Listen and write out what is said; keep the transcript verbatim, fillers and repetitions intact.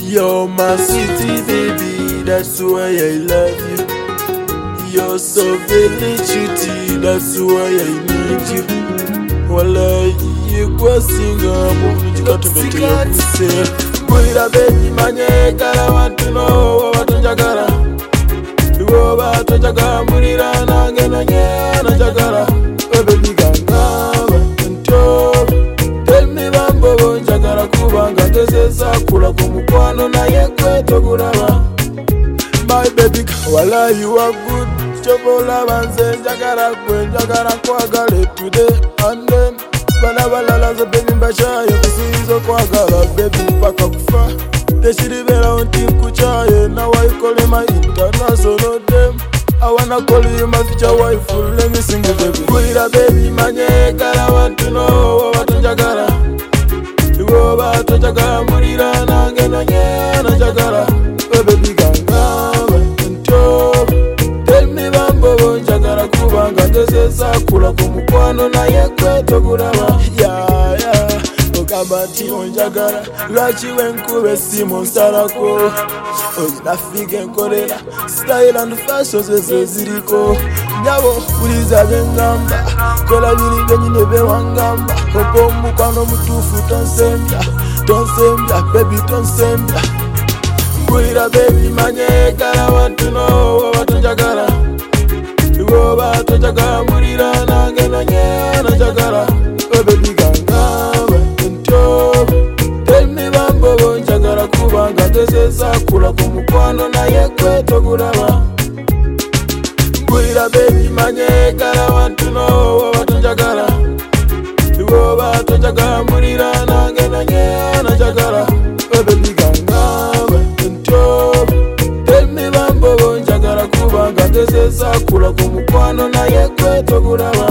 You're my sweetie baby, that's why I love you. You're so very pretty, that's why I need you. Wala yekwa singa mu chikatumete yakuse. Mwira baby manye kala watu no watunjagala. Duo watunjagala mwira nange nanye anajagala. Baby ganga ntyo. Tell me bambo bonjagala kubanga tesesa kula kumukwano na yekwe togulaba. My baby wala you are good. Chobola banze njagala kwe njagala kwagala today and then. Bana balala zo baby mbashaye kusizo kwagala baby mpaka kufa. Teshiribera unti kuchaye now I call you my international dem. I wanna call you my future wife, let me sing it baby. Mwira baby manye kala watu no watunjagala. Duo watunjagala mwira nange nanye anajagala. Baby ganga ntyo. Tell me bambo bonjagala kubanga tesesa kula kumukwano na yekwe togulaba. Yeah yeah. Okabati onjagala lwaki wenkube simu nsalako. Oyinafika enkolera style and fashion zeze ziriko. Nyabo uliza bengamba kola biri benyine bewangamba. Opo mukwano mutufu tonsembya tonsembya baby tonsembya. Mwira baby manye kala watu no watunjagala. Duo watunjagala mwira nange nanye anajagala. Baby ganga ntyo. Tell me bambo bonjagala kubanga tesesa kula kumukwano na yekwe togulaba. Mwira baby manye kala watu no watunjagala. Duo watunjagala mwira nange nanye anajagala. Baby ganga ntyo. Tell me bambo bonjagala kubanga tesesa kula kumukwano na yekwe togulaba.